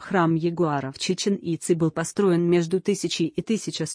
Храм ягуара в Чичен-Ице был построен между 1000 и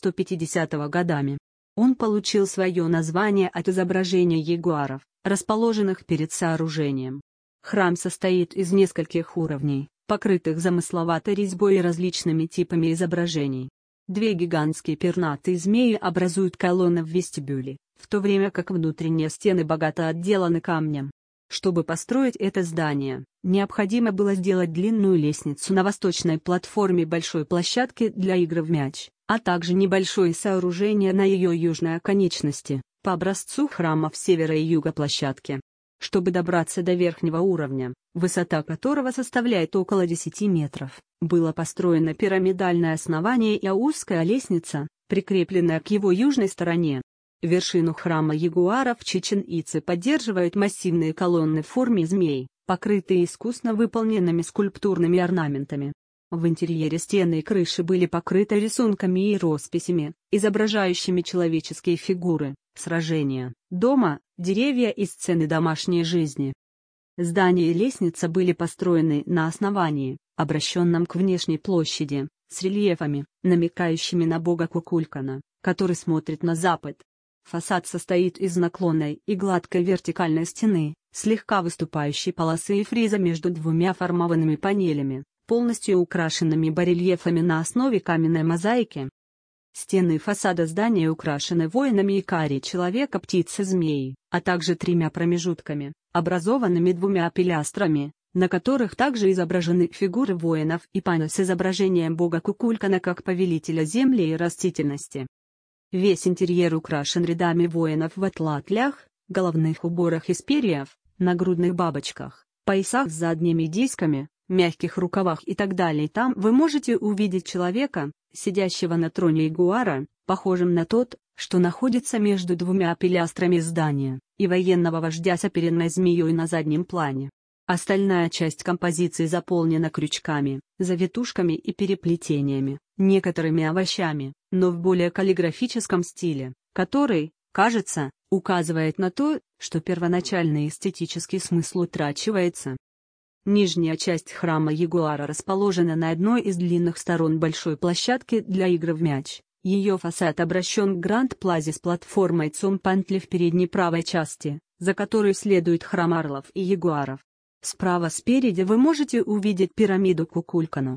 1150 годами. Он получил свое название от изображения ягуаров, расположенных перед сооружением. Храм состоит из нескольких уровней, покрытых замысловатой резьбой и различными типами изображений. Две гигантские пернатые змеи образуют колонны в вестибюле, в то время как внутренние стены богато отделаны камнем. Чтобы построить это здание, необходимо было сделать длинную лестницу на восточной платформе большой площадки для игр в мяч, а также небольшое сооружение на ее южной оконечности, по образцу храмов севера и юга площадки. Чтобы добраться до верхнего уровня, высота которого составляет около 10 метров, было построено пирамидальное основание и узкая лестница, прикрепленная к его южной стороне. Вершину храма ягуара в Чичен-Ице поддерживают массивные колонны в форме змей, покрытые искусно выполненными скульптурными орнаментами. В интерьере стены и крыши были покрыты рисунками и росписями, изображающими человеческие фигуры, сражения, дома, деревья и сцены домашней жизни. Здание и лестница были построены на основании, обращенном к внешней площади, с рельефами, намекающими на бога Кукулкана, который смотрит на запад. Фасад состоит из наклонной и гладкой вертикальной стены, слегка выступающей полосы и фриза между двумя формованными панелями, полностью украшенными барельефами на основе каменной мозаики. Стены фасада здания украшены воинами икари человека, птицы, змеи, а также 3 промежутками, образованными 2 пилястрами, на которых также изображены фигуры воинов и панно с изображением бога Кукулкана как повелителя земли и растительности. Весь интерьер украшен рядами воинов в атлатлях, головных уборах из перьев, нагрудных бабочках, поясах с задними дисками, мягких рукавах и так далее. Там вы можете увидеть человека, сидящего на троне ягуара, похожим на тот, что находится между 2 пилястрами здания, и военного вождя с оперенной змеей на заднем плане. Остальная часть композиции заполнена крючками, завитушками и переплетениями, некоторыми овощами, но в более каллиграфическом стиле, который, кажется, указывает на то, что первоначальный эстетический смысл утрачивается. Нижняя часть храма ягуара расположена на одной из длинных сторон большой площадки для игр в мяч. Ее фасад обращен к Гранд-Плазе с платформой Цумпантли в передней правой части, за которой следует храм орлов и ягуаров. Справа спереди вы можете увидеть пирамиду Кукулкану.